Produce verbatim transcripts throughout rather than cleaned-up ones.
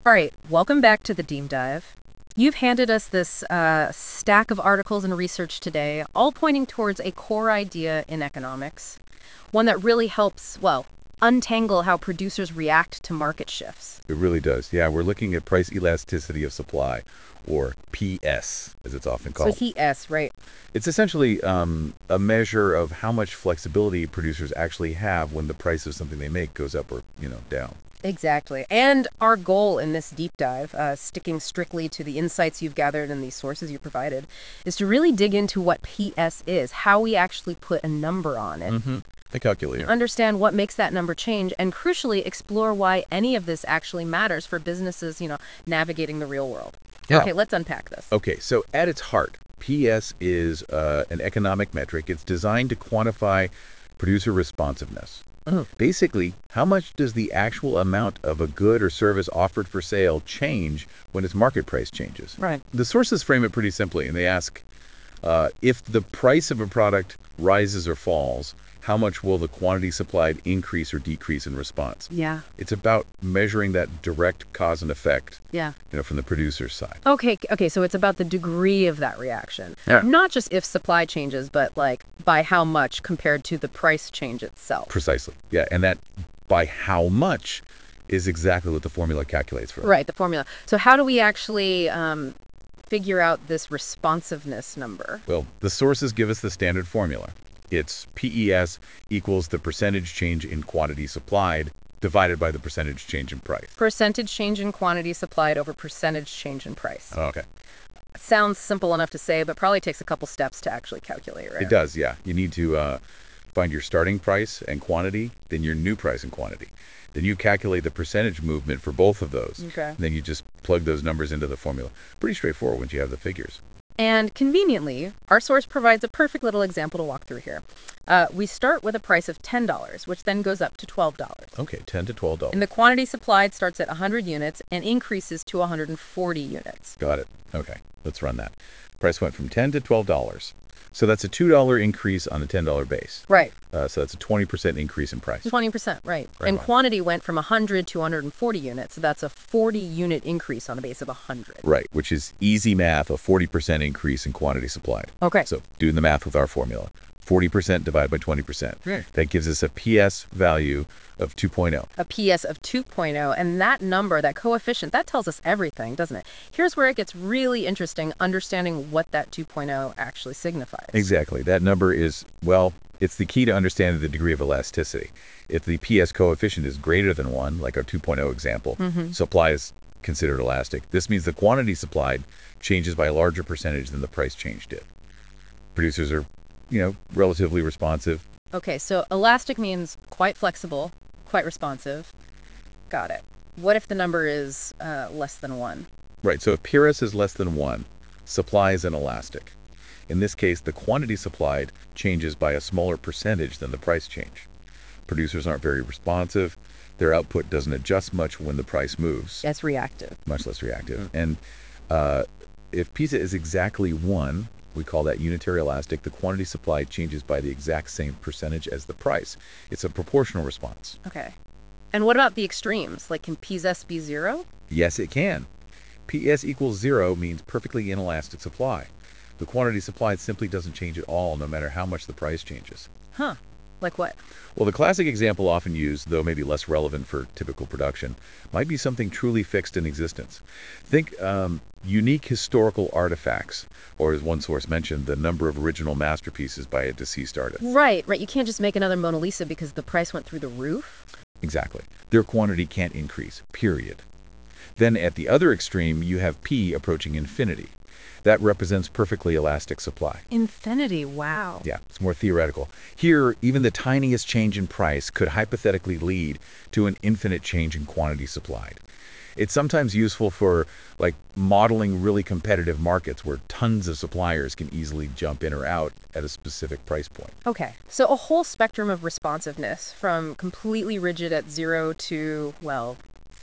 All right, welcome back to the Deep Dive. You've handed us this uh, stack of articles and research today, all pointing towards a core idea in economics, one that really helps, well, untangle how producers react to market shifts. It really does. Yeah, we're looking at price elasticity of supply, or P S, as it's often So called. P S, right? It's essentially um, a measure of how much flexibility producers actually have when the price of something they make goes up or, you know, down. Exactly. And our goal in this deep dive, uh, sticking strictly to the insights you've gathered and the sources you provided, is to really dig into what P S is, how we actually put a number on it. Mm-hmm. The calculator. Understand what makes that number change, and crucially explore why any of this actually matters for businesses, you know, navigating the real world. Yeah. Okay, let's unpack this. Okay, so at its heart, P S is uh, an economic metric. It's designed to quantify producer responsiveness. Oh. Basically, how much does the actual amount of a good or service offered for sale change when its market price changes? Right. The sources frame it pretty simply, and they ask uh, if the price of a product rises or falls, how much will the quantity supplied increase or decrease in response? Yeah. It's about measuring that direct cause and effect, Yeah. you know, from the producer's side. Okay, okay, so it's about the degree of that reaction. Yeah. Not just if supply changes, but like by how much compared to the price change itself. Precisely. Yeah, and that by how much is exactly what the formula calculates for us. Right, the formula. So how do we actually um, figure out this responsiveness number? Well, the sources give us the standard formula. It's P E S equals the percentage change in quantity supplied divided by the percentage change in price. Percentage change in quantity supplied over percentage change in price. Okay. Sounds simple enough to say, but probably takes a couple steps to actually calculate, right? It does, yeah. You need to uh, find your starting price and quantity, then your new price and quantity. Then you calculate the percentage movement for both of those. Okay. And then you just plug those numbers into the formula. Pretty straightforward once you have the figures. And conveniently, our source provides a perfect little example to walk through here. Uh, we start with a price of ten dollars, which then goes up to twelve dollars. Okay, ten to twelve dollars. And the quantity supplied starts at one hundred units and increases to one hundred forty units. Got it. Okay, let's run that. Price went from ten to twelve dollars. So that's a two dollar increase on a ten dollar base. Right. Uh, so that's a twenty percent increase in price. twenty percent, right. Right And on. quantity went from one hundred to one hundred forty units, so that's a forty unit increase on a base of one hundred. Right, which is easy math, a forty percent increase in quantity supplied. Okay. So doing the math with our formula, forty percent divided by twenty percent. Right. That gives us a P S value of two point oh. A P S of two point oh, and that number, that coefficient, that tells us everything, doesn't it? Here's where it gets really interesting, understanding what that two point oh actually signifies. Exactly. That number is, well, it's the key to understanding the degree of elasticity. If the P S coefficient is greater than one, like our two point oh example, Mhm. supply is considered elastic. This means the quantity supplied changes by a larger percentage than the price change did. Producers are, you know, relatively responsive. Okay, so elastic means quite flexible, quite responsive. Got it. What if the number is uh, less than one? Right, so if P R S is less than one, supply is inelastic. In this case, the quantity supplied changes by a smaller percentage than the price change. Producers aren't very responsive. Their output doesn't adjust much when the price moves, That's reactive. much less reactive. And uh, if PISA is exactly one, we call that unitary elastic. The quantity supplied changes by the exact same percentage as the price. It's a proportional response. Okay. And what about the extremes? Like, can P S be zero? Yes, it can. P S equals zero means perfectly inelastic supply. The quantity supplied simply doesn't change at all, no matter how much the price changes. Huh. Like what? Well, the classic example often used, though maybe less relevant for typical production, might be something truly fixed in existence. Think um, unique historical artifacts, or as one source mentioned, the number of original masterpieces by a deceased artist. Right, right. You can't just make another Mona Lisa because the price went through the roof. Exactly. Their quantity can't increase, period. Then at the other extreme, you have P approaching infinity. That represents perfectly elastic supply. Infinity, wow. Yeah, it's more theoretical. Here, even the tiniest change in price could hypothetically lead to an infinite change in quantity supplied. It's sometimes useful for like modeling really competitive markets where tons of suppliers can easily jump in or out at a specific price point. Okay, so a whole spectrum of responsiveness from completely rigid at zero to, well,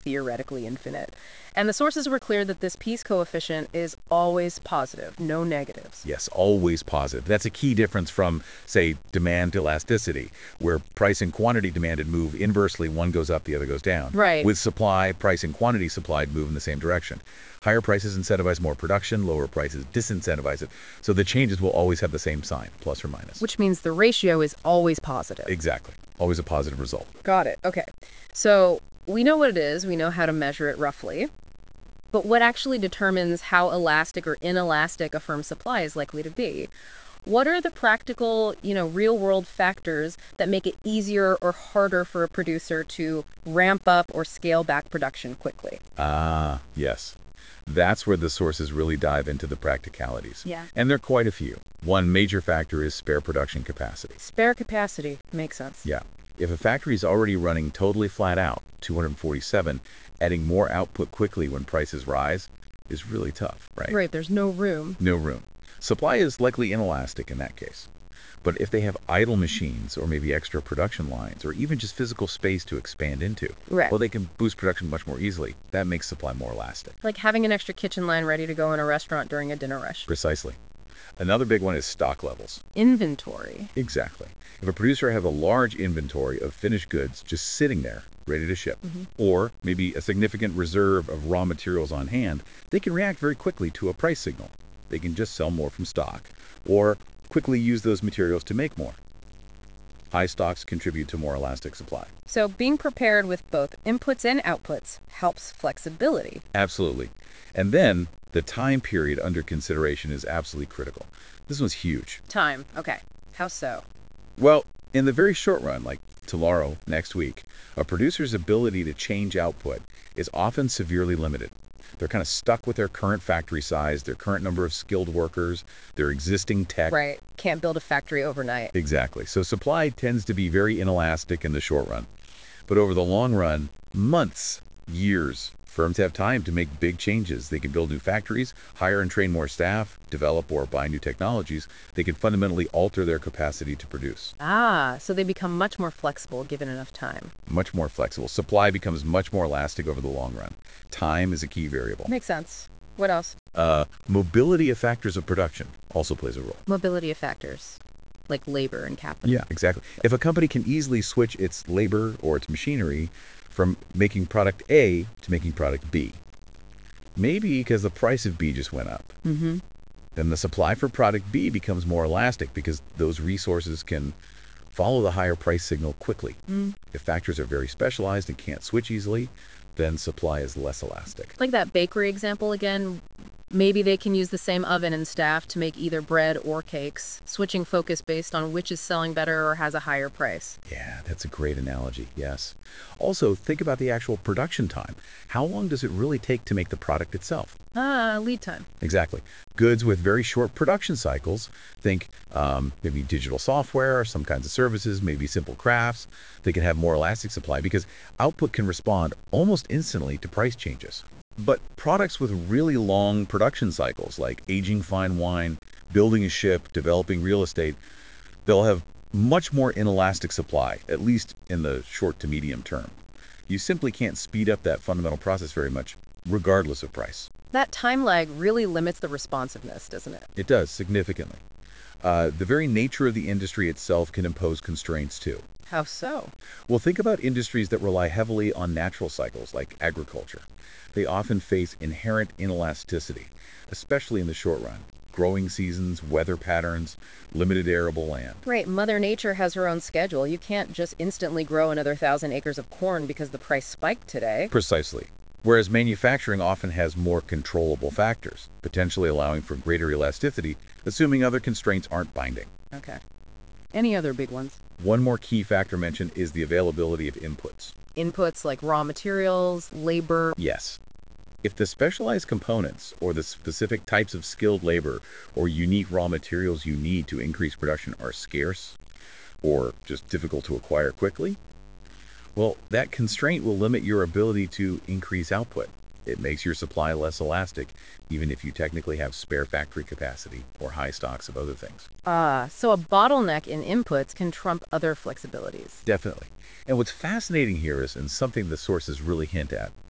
theoretically infinite. And the sources were clear that this Peace coefficient is always positive, no negatives. Yes, always positive. That's a key difference from, say, demand elasticity, where price and quantity demanded move inversely, one goes up, the other goes down. Right. With supply, price and quantity supplied move in the same direction. Higher prices incentivize more production, lower prices disincentivize it. So the changes will always have the same sign, plus or minus. Which means the ratio is always positive. Exactly. Always a positive result. Got it. Okay. So we know what it is. We know how to measure it roughly. But what actually determines how elastic or inelastic a firm's supply is likely to be? What are the practical, you know, real-world factors that make it easier or harder for a producer to ramp up or scale back production quickly? Ah, yes. That's where the sources really dive into the practicalities. Yeah. And there are quite a few. One major factor is spare production capacity. Spare capacity makes sense. Yeah. If a factory is already running totally flat out, two hundred forty-seven, adding more output quickly when prices rise is really tough, right? Right, there's no room. No room. Supply is likely inelastic in that case. But if they have idle machines or maybe extra production lines or even just physical space to expand into, Right. well, they can boost production much more easily. That makes supply more elastic. Like having an extra kitchen line ready to go in a restaurant during a dinner rush. Precisely. Another big one is stock levels. Inventory. Exactly. If a producer has a large inventory of finished goods just sitting there, ready to ship, Mm-hmm. or maybe a significant reserve of raw materials on hand, they can react very quickly to a price signal. They can just sell more from stock, or quickly use those materials to make more. High stocks contribute to more elastic supply. So being prepared with both inputs and outputs helps flexibility. Absolutely. And then the time period under consideration is absolutely critical. This one's huge. Time. Okay. How so? Well, in the very short run, like tomorrow, next week, a producer's ability to change output is often severely limited. They're kind of stuck with their current factory size, their current number of skilled workers, their existing tech. Right. Can't build a factory overnight. Exactly. So supply tends to be very inelastic in the short run. But over the long run, months, years, firms have time to make big changes. They can build new factories, hire and train more staff, develop or buy new technologies. They can fundamentally alter their capacity to produce. Ah, so they become much more flexible given enough time. Much more flexible. Supply becomes much more elastic over the long run. Time is a key variable. Makes sense. What else? Uh, mobility of factors of production also plays a role. Mobility of factors, like labor and capital. Yeah, exactly. If a company can easily switch its labor or its machinery from making product A to making product B, maybe because the price of B just went up, Mm-hmm. then the supply for product B becomes more elastic because those resources can follow the higher price signal quickly. Mm. If factors are very specialized and can't switch easily, then supply is less elastic. Like that bakery example again, maybe they can use the same oven and staff to make either bread or cakes, switching focus based on which is selling better or has a higher price. Yeah, that's a great analogy, yes. Also, think about the actual production time. How long does it really take to make the product itself? Ah, lead time. Exactly. Goods with very short production cycles, think um, maybe digital software, some kinds of services, maybe simple crafts. They can have more elastic supply because output can respond almost instantly to price changes. But products with really long production cycles, like aging fine wine, building a ship, developing real estate, they'll have much more inelastic supply, at least in the short to medium term. You simply can't speed up that fundamental process very much, regardless of price. That time lag really limits the responsiveness, doesn't it? It does, significantly. Uh, the very nature of the industry itself can impose constraints, too. How so? Well, think about industries that rely heavily on natural cycles, like agriculture. They often face inherent inelasticity, especially in the short run. Growing seasons, weather patterns, limited arable land. Right, Mother Nature has her own schedule. You can't just instantly grow another thousand acres of corn because the price spiked today. Precisely. Whereas manufacturing often has more controllable factors, potentially allowing for greater elasticity, assuming other constraints aren't binding. Okay. Any other big ones? One more key factor mentioned is the availability of inputs. Inputs like raw materials, labor. Yes. If the specialized components or the specific types of skilled labor or unique raw materials you need to increase production are scarce or just difficult to acquire quickly, well, that constraint will limit your ability to increase output. It makes your supply less elastic, even if you technically have spare factory capacity or high stocks of other things. Ah, so a bottleneck in inputs can trump other flexibilities. Definitely. And what's fascinating here is, and something the sources really hint at,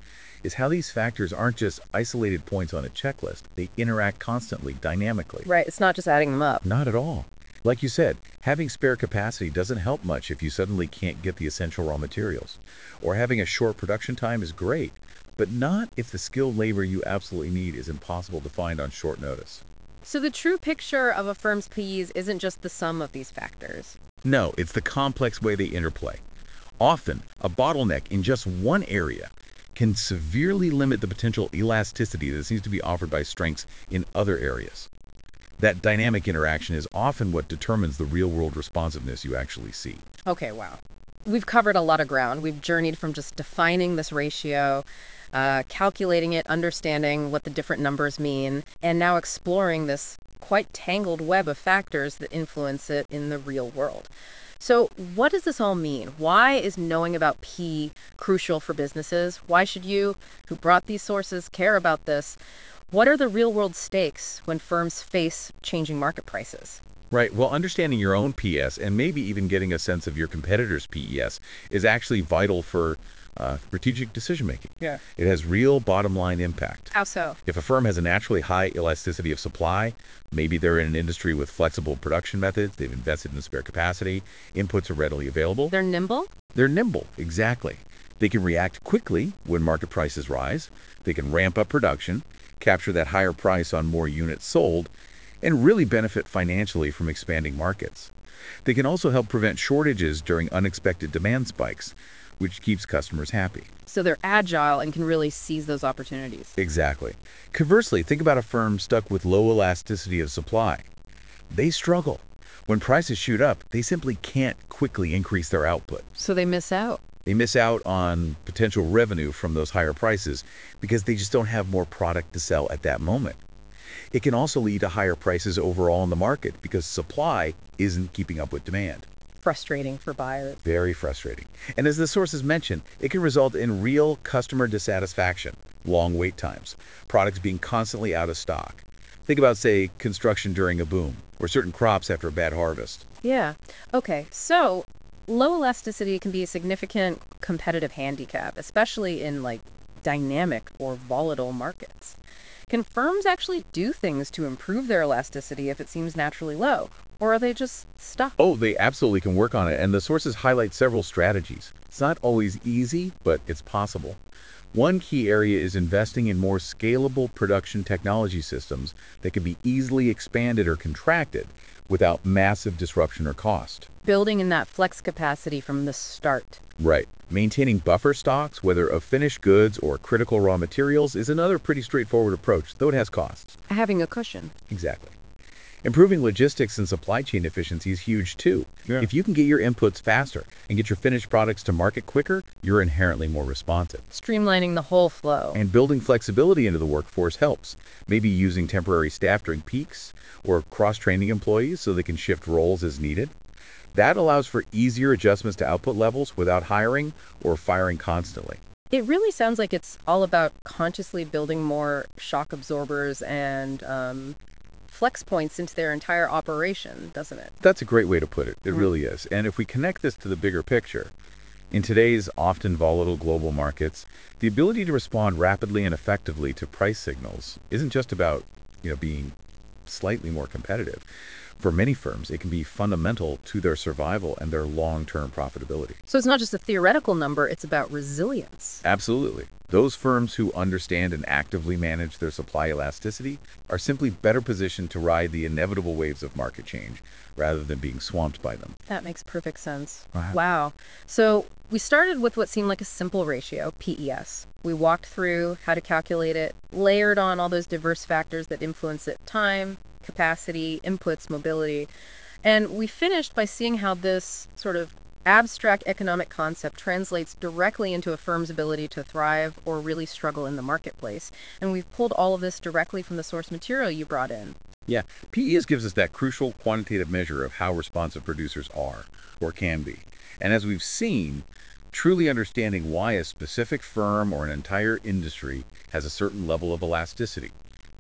is how these factors aren't just isolated points on a checklist. They interact constantly, dynamically. Right, it's not just adding them up. Not at all. Like you said, having spare capacity doesn't help much if you suddenly can't get the essential raw materials. Or having a short production time is great, but not if the skilled labor you absolutely need is impossible to find on short notice. So the true picture of a firm's P Es isn't just the sum of these factors. No, it's the complex way they interplay. Often, a bottleneck in just one area can severely limit the potential elasticity that seems to be offered by strengths in other areas. That dynamic interaction is often what determines the real-world responsiveness you actually see. Okay, wow. We've covered a lot of ground. We've journeyed from just defining this ratio, uh, calculating it, understanding what the different numbers mean, and now exploring this quite tangled web of factors that influence it in the real world. So what does this all mean? Why is knowing about P crucial for businesses? Why should you, who brought these sources, care about this? What are the real-world stakes when firms face changing market prices? Right. Well, understanding your own P S and maybe even getting a sense of your competitors' P E S is actually vital for uh, strategic decision-making. Yeah. It has real bottom-line impact. How so? If a firm has a naturally high elasticity of supply, maybe they're in an industry with flexible production methods, they've invested in spare capacity, inputs are readily available. They're nimble? They're nimble, exactly. They can react quickly when market prices rise. They can ramp up production, capture that higher price on more units sold, and really benefit financially from expanding markets. They can also help prevent shortages during unexpected demand spikes, which keeps customers happy. So they're agile and can really seize those opportunities. Exactly. Conversely, think about a firm stuck with low elasticity of supply. They struggle. When prices shoot up, they simply can't quickly increase their output. So they miss out. They miss out on potential revenue from those higher prices because they just don't have more product to sell at that moment. It can also lead to higher prices overall in the market because supply isn't keeping up with demand. Frustrating for buyers. Very frustrating. And as the sources mentioned, it can result in real customer dissatisfaction, long wait times, products being constantly out of stock. Think about, say, construction during a boom, or certain crops after a bad harvest. Yeah. Okay. So low elasticity can be a significant competitive handicap, especially in like dynamic or volatile markets. Can firms actually do things to improve their elasticity if it seems naturally low? Or are they just stuck? Oh, they absolutely can work on it, and the sources highlight several strategies. It's not always easy, but it's possible. One key area is investing in more scalable production technology systems that can be easily expanded or contracted without massive disruption or cost. Building in that flex capacity from the start. Right. Maintaining buffer stocks, whether of finished goods or critical raw materials, is another pretty straightforward approach, though it has costs. Having a cushion. Exactly. Improving logistics and supply chain efficiency is huge too. Yeah. If you can get your inputs faster and get your finished products to market quicker, you're inherently more responsive. Streamlining the whole flow. And building flexibility into the workforce helps. Maybe using temporary staff during peaks or cross-training employees so they can shift roles as needed. That allows for easier adjustments to output levels without hiring or firing constantly. It really sounds like it's all about consciously building more shock absorbers and um, flex points into their entire operation, doesn't it? That's a great way to put it. It Mm. really is. And if we connect this to the bigger picture, in today's often volatile global markets, the ability to respond rapidly and effectively to price signals isn't just about, you know, being slightly more competitive. For many firms, it can be fundamental to their survival and their long-term profitability. So it's not just a theoretical number, it's about resilience. Absolutely. Those firms who understand and actively manage their supply elasticity are simply better positioned to ride the inevitable waves of market change rather than being swamped by them. That makes perfect sense. Wow. Wow. So we started with what seemed like a simple ratio, P E S. We walked through how to calculate it, layered on all those diverse factors that influence it, time, capacity, inputs, mobility. And we finished by seeing how this sort of abstract economic concept translates directly into a firm's ability to thrive or really struggle in the marketplace. And we've pulled all of this directly from the source material you brought in. Yeah, P E S gives us that crucial quantitative measure of how responsive producers are or can be. And as we've seen, truly understanding why a specific firm or an entire industry has a certain level of elasticity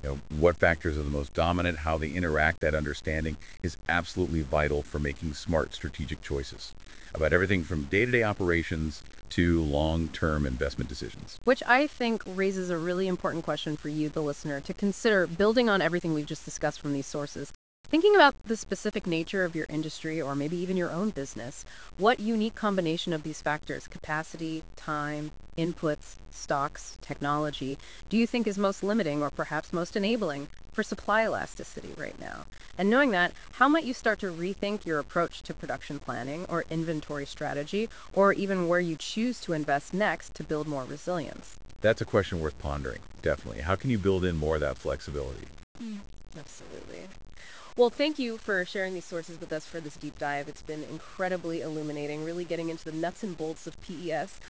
You know, what factors are the most dominant, how they interact, that understanding is absolutely vital for making smart strategic choices about everything from day-to-day operations to long-term investment decisions. Which I think raises a really important question for you, the listener, to consider building on everything we've just discussed from these sources. Thinking about the specific nature of your industry or maybe even your own business, what unique combination of these factors, capacity, time, inputs, stocks, technology, do you think is most limiting or perhaps most enabling for supply elasticity right now? And knowing that, how might you start to rethink your approach to production planning or inventory strategy, or even where you choose to invest next to build more resilience? That's a question worth pondering, definitely. How can you build in more of that flexibility? Absolutely. Well, thank you for sharing these sources with us for this deep dive. It's been incredibly illuminating, really getting into the nuts and bolts of P E S.